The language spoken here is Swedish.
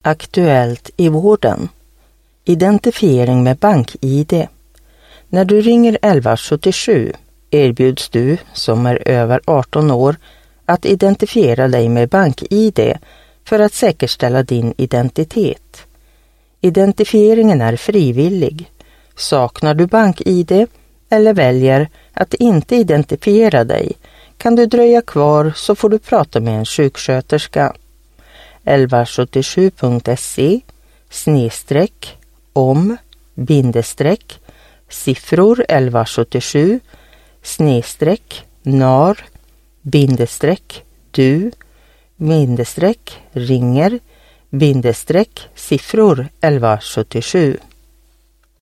Aktuellt i vården. Identifiering med BankID. När du ringer 1177 erbjuds du, som är över 18 år, att identifiera dig med BankID för att säkerställa din identitet. Identifieringen är frivillig. Saknar du BankID eller väljer att inte identifiera dig kan du dröja kvar, så får du prata med en sjuksköterska. 1177.se/om-siffror 1177-nar-du-ringer-siffror 1177.